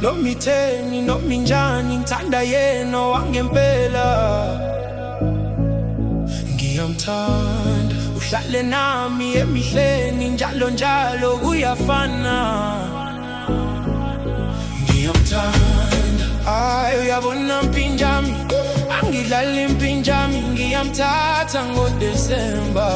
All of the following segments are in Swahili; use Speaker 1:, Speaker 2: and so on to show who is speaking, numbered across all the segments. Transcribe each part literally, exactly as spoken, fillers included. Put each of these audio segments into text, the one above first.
Speaker 1: nomitheni nominjani ngithanda yena wangempela ngiyamthanda uhlale nami emihleni njalo njalo kuyafana ngiyamthanda ay uyabona mpinjami angidlala impinjami ngiyamthatha ngoDecember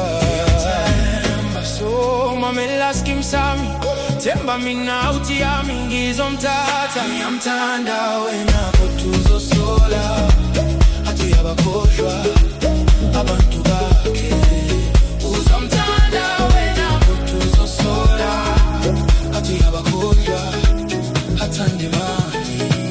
Speaker 1: so mamela skim sami themba mina uthi yami ngizomthatha ngiyamthanda wena kodwa uzosola athi uyabakhohlwa abantu bakhe uzomthanda wena kodwa uzosola athi uyabakhohlwa athande manje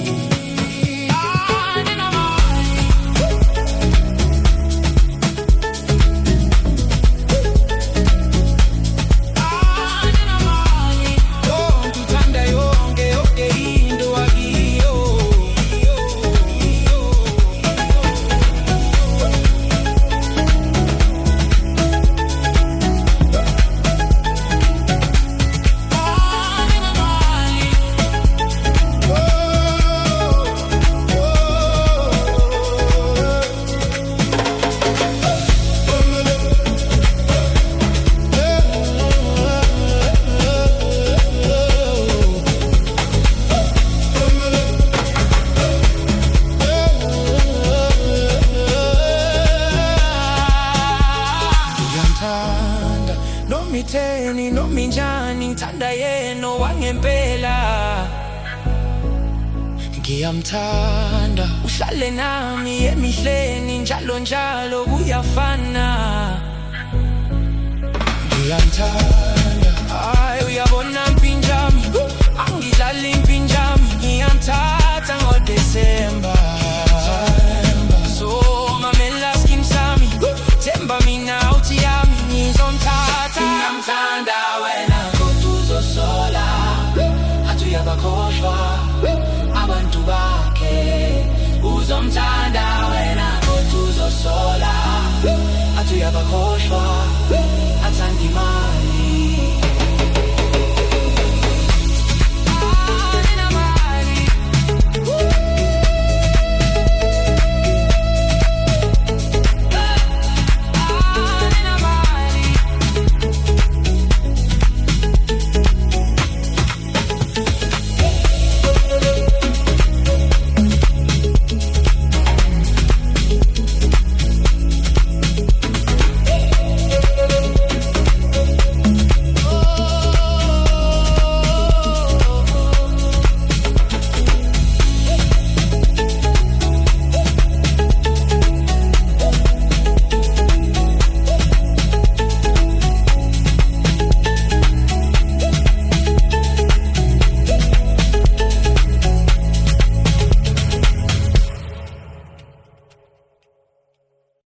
Speaker 1: nomitheni nominjani ngithanda yena wangempela ngiyamthanda uhlale nami emihleni njalo njalo kuyafana ngiyamthanda ay uyabona mpinjami angidlala impinjami ngiyamthatha ngoDecember so mamela skim sami themba mina uthi yami ngizomthatha ngiyamthanda wena kodwa uzosola athi uyabakhohlwa abantu bakhe uzomthanda wena kodwa uzosola athi uyabakhohlwa